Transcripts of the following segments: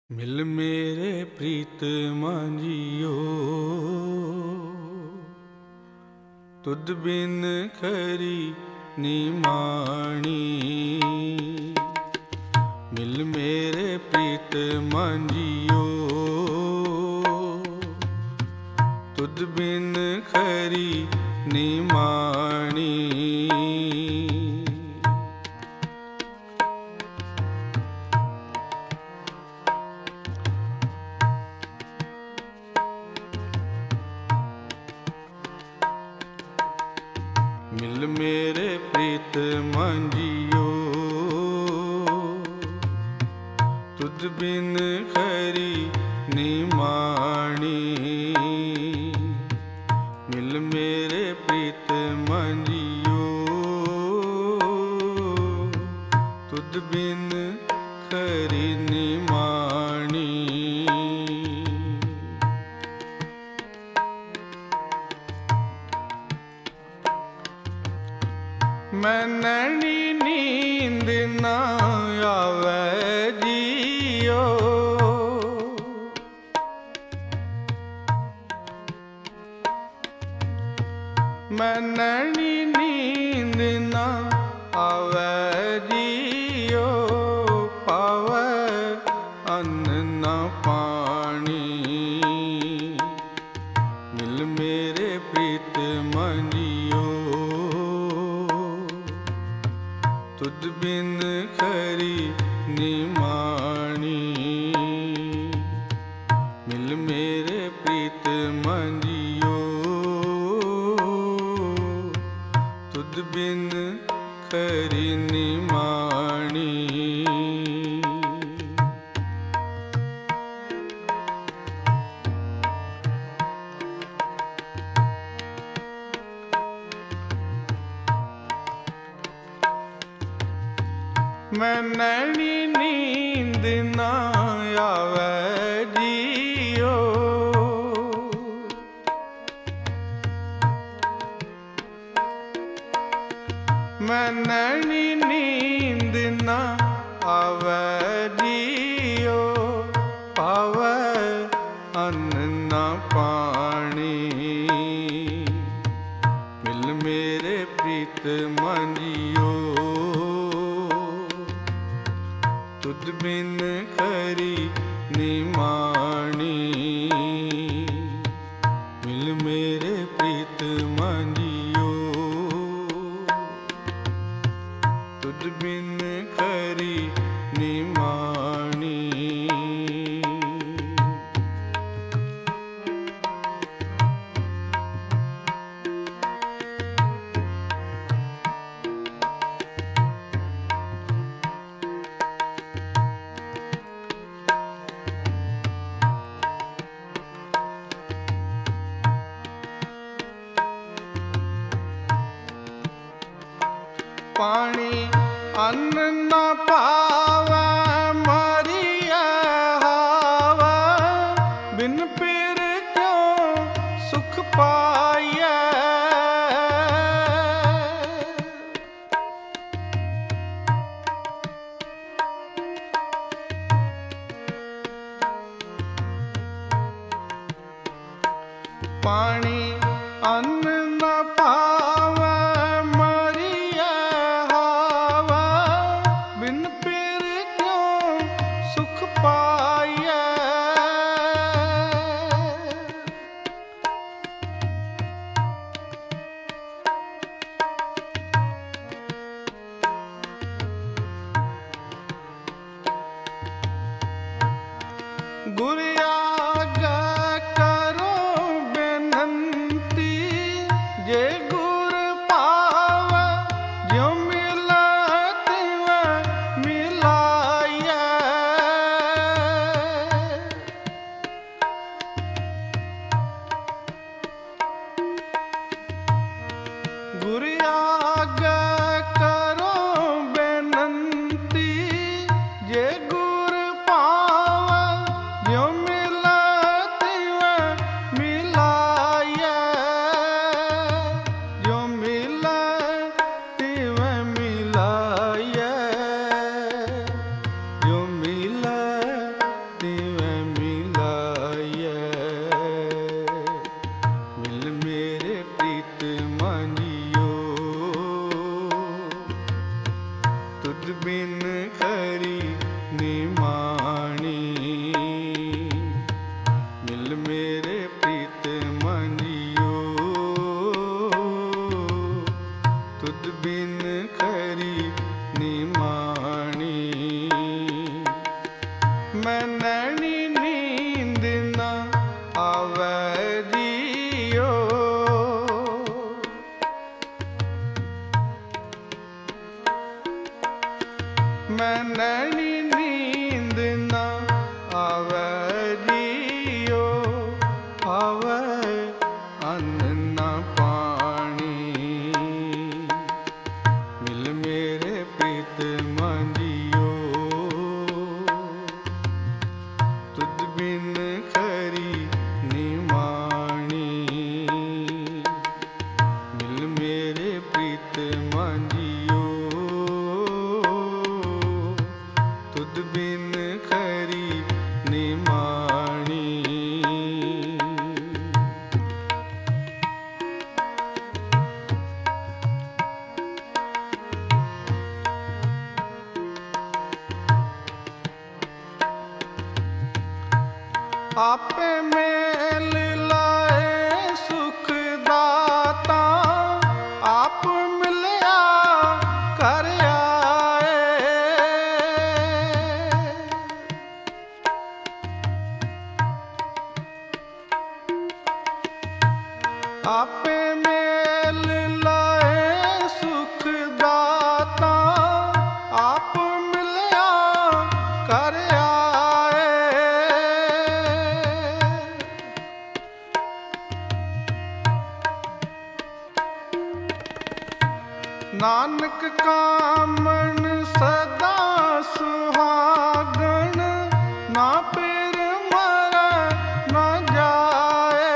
ਮਿਲ ਮੇਰੇ ਪ੍ਰੀਤ ਮਾਂਜੀਓ, ਤੁਧ ਬਿਨ ਖਰੀ ਨਿਮਾਣੀ। ਮਿਲ ਮੇਰੇ ਪ੍ਰੀਤ ਮਾਂਜੀਓ, ਤੁਧ ਬਿਨ ਖਰੀ ਨਿਮਾਣੀ। ਮਿਲ ਮੇਰੇ ਪ੍ਰੀਤ ਮਾਂਜੀਓ, ਤੁਧ ਬਿਨ ਖਰੀ ਨਿਮਾਣੀ। ਮਿਲ ਮੇਰੇ ਪ੍ਰੀਤ ਮਾਂਜੀਓ, ਤੁਧ ਬਿਨ ਖਰੀ ਨਿਮਾਣੀ। ਮੈਨਣੀ ਨੀਂਦ ਨਾ ਆਵੇ ਜੀਓ, ਮੈਨਣੀ ਨੀਂਦ ਨਾ ਆਵੇ ਜੀਓ। ਪਾਵੇ ਅੰਨ ਨਾ ਪਾਣੀ, ਮਿਲ ਮੇਰੇ ਪ੍ਰੀਤ ਮਾਂਜੀਓ, ਤੁਧ ਬਿਨ ਖਰੀ ਨਿਮਾਣੀ। ਮਿਲ ਮੇਰੇ ਪ੍ਰੀਤ ਮਾਂਜੀਓ, ਤੁਧ ਬਿਨ ਖਰੀ ਨਿਮਾਣੀ। ਮੈਨਣੀ ਨੀਂਦ ਨਾ ਆਵੇ ਜੀਓ, ਮੈਨਣੀ ਨੀਂਦ ਨਾ ਆਵੇ ਜੀਓ। ਪਾਵੇ ਅੰਨ ਨਾ ਪਾਣੀ, ਮਿਲ ਮੇਰੇ ਪ੍ਰੀਤ ਮਾਂਜੀਓ, ਤੁਧ ਬਿਨ ਖਰੀ ਨਿਮਾਣੀ। ਮਿਲ ਮੇਰੇ ਪ੍ਰੀਤ ਮਾਂਜੀਓ, ਤੁਧ ਬਿਨ ਖਰੀ ਨਿਮਾਣੀ। ਪਾਣੀ ਅੰਨ ਨਾ ਪਾਵੈ ਮਰੀਐ ਹਾਵੈ। ਬਿਨ ਪੀਰ ਕਿਉ ਸੁਖ ਪਾਈਐ। ਪਾਣੀ ਅੰਨ ਨਾ ਪਾਵੈ ਗੁਰ ਆਗਿਆ ਕਰੋ ਬੇਨੰਤੀ। ਜੇ ਗੁਰ ਪਾਵੈ ਜਿਉ ਮਿਲੈ ਤਿਵੈ ਮਿਲਾਈਐ। ਗੁਰ ਆਗਿਆ ਕਰੋ ਬੇਨੰਤੀ। ਜੇ ਗੁਰ ਪਾਵੈ ਜਿਉ ਮਿਲੈ मैं नैनी नींद न आवे जियो। मैं नैनी नींद न आवे जियो, आवे अन्न न पानी, मिल मेरे प्रीत मंजियो। तुझ बिन खरी निमाणी, मिल मेरे प्रीत मंजियो। तुझ बिन खरी निमाणी। आपे मेल लाए सुख दाता, आप मिलया कर आए। आपे मेल लाए सुख दाता, आप मिलया कर आए। नानक कामन सदा सुहागन, ना पिर मरै ना जाए।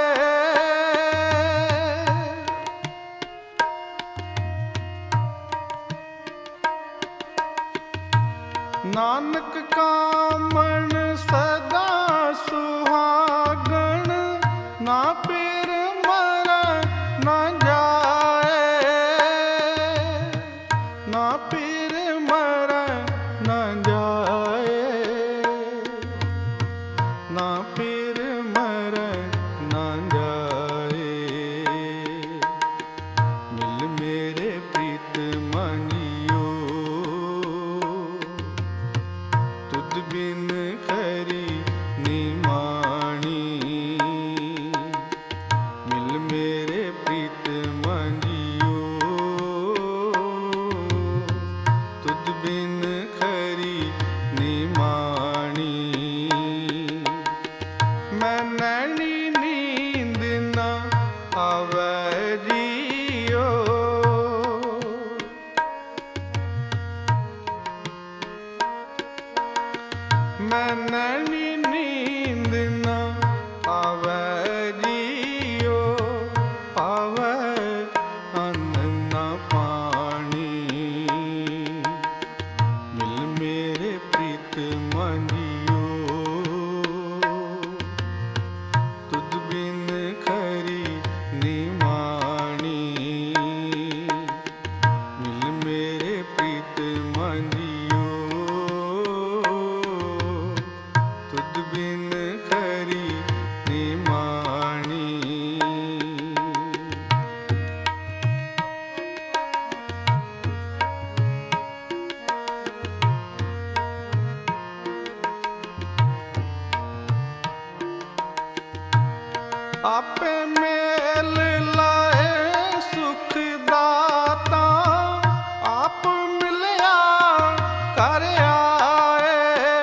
नानक कामन सदा सुहागन, ना पिर मरै ना जाए। ना पिर मरै ना जाए, ना पिर मरै ना जाए। मिल मेरे प्रीत मंजियो, तुझ बिन खरी निमाणी, मिल मेरे प्रीत मंजियो। तुझ बिन खरी निमाणी। मैं नैनी नींद न आवे जियो। मैं नैनी नींद न आवे जियो, आवे अन्न न पानी, मिल मेरे प्रीत मंजियो। तुझ बिन खरी निमाणी, मिल मेरे प्रीत मंजियो। तुझ बिन खरी निमाणी। आपे मेल लाए सुख दाता, आप मिलया कर आए।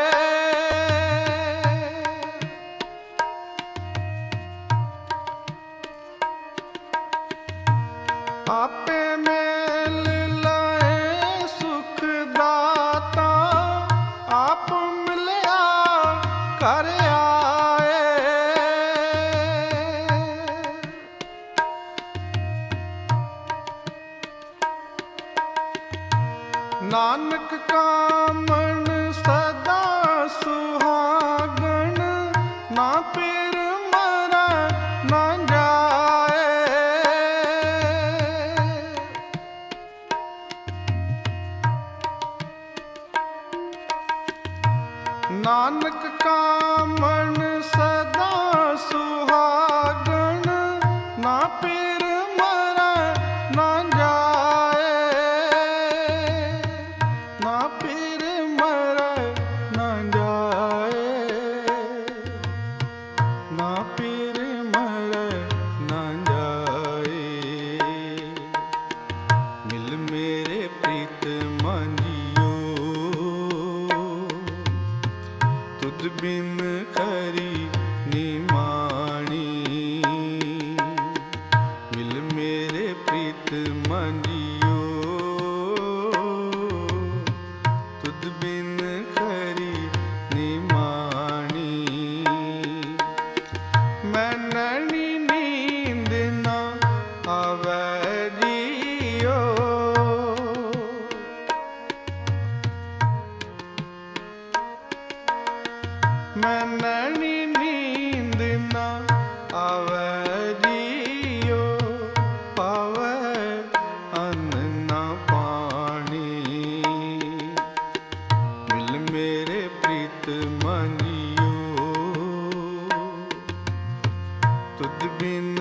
आपे मेल लाए सुख दाता, आप मिलया कर आए। नानक कामन सदा सुहागन, ना पिर मरै ना जाए। नानक कामन सदा सुहागन, ना पिर मरै ना जाए। ना पिर मरै ना जाए। ਬਿਨ ਖਰੀ ਨਿਮਾਣੀ। ਮਿਲ ਮੇਰੇ ਪ੍ਰੀਤ ਮਨ ਜੀਓ, ਤੁਧ ਬਿਨ ਖਰੀ ਨਿਮਾਣੀ। ਮੈਂ ਨੈਣੀ ਨੀਂਦ ਨਾ ਆਵੈ ਜੀਓ, ਮੈਂ ਨੈਣੀ ਨੀਂਦ ਨਾ ਆਵੈ ਜੀਓ। ਪਾਵੈ ਅੰਨ ਨਾ ਪਾਣੀ, ਮਿਲ ਮੇਰੇ ਪ੍ਰੀਤ ਮਨ ਜੀਓ, ਤੁਧ ਬਿਨ